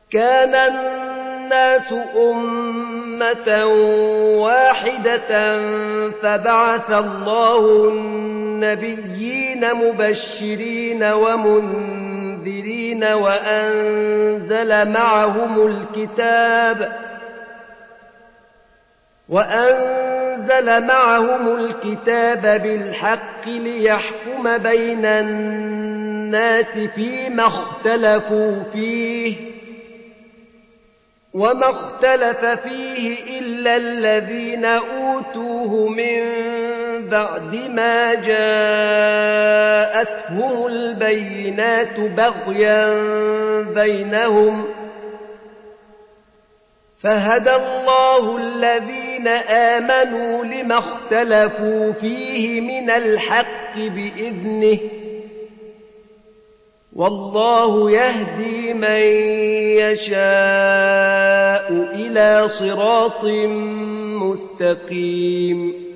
كان الناس أمة واحدة فبعث الله النبيين مبشرين ومنذرين وأنزل معهم الكتاب بالحق ليحكم بين الناس فيما اختلفوا فيه وما اختلف فيه إلا الذين أوتوه من بعد ما جاءتهم البينات بغيا بينهم فهدى الله الذين آمنوا لما اختلفوا فيه من الحق بإذنه والله يهدي من يشاء إلى صراط مستقيم